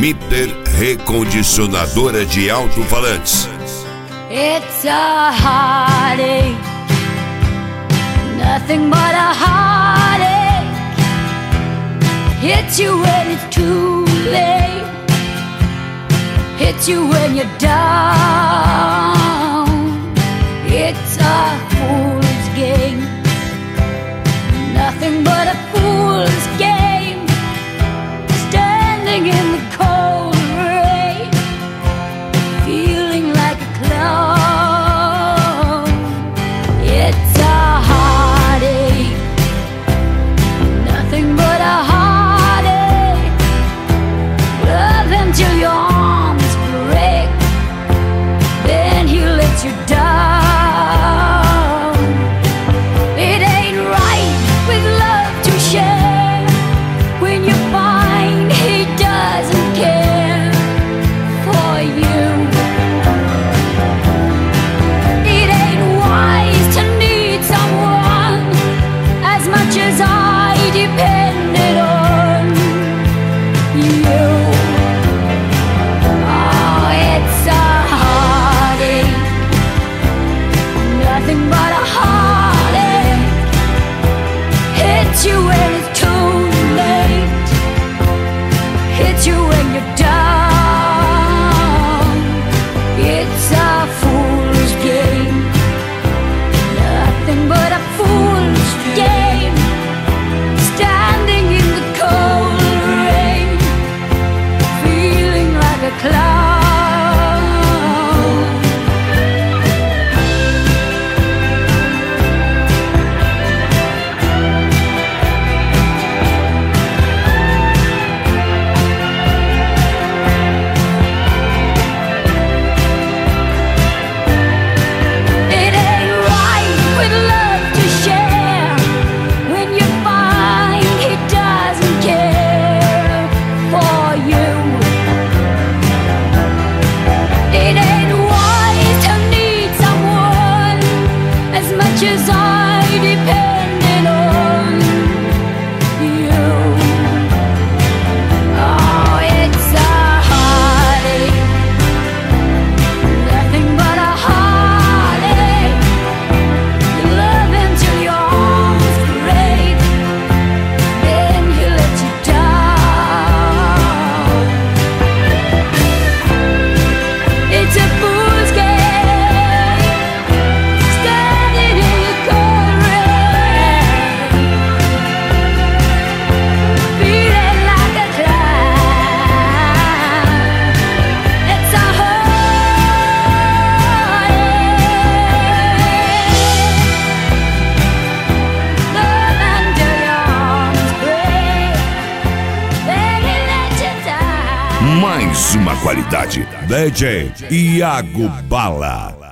Mitter Recondicionadora de Alto-Falantes. It's a heartache, nothing but a heartache. Hits you when it's too late, hits you when you're down. It's a fool's game, nothing but a fool's game. Standing in the cold rain, feeling like a clown. It's a heartache, nothing but a heartache. Love him till your arms break, then he lets you down. It ain't right with love to share when you find he doesn't care for you. It ain't wise to need someone as much as I depended on you. Oh, it's a heartache, nothing but a heartache. Hits you when it's too late, hits you when you're down. It's a fool's game, nothing but a fool's game. Standing in the cold rain, feeling like a clown. It ain't right with love to share when you find he doesn't care for you. It ain't wise to need someone as much as I depended on you. Oh, it's a heartache, nothing but a heartache. You love him till your arms break, then he lets you down. It's a fool's game, standing in the cold rain, feeling like a clown. It's a heartache, love until your arms break, then he lets you down. Mais uma qualidade. DJ Iago Bala.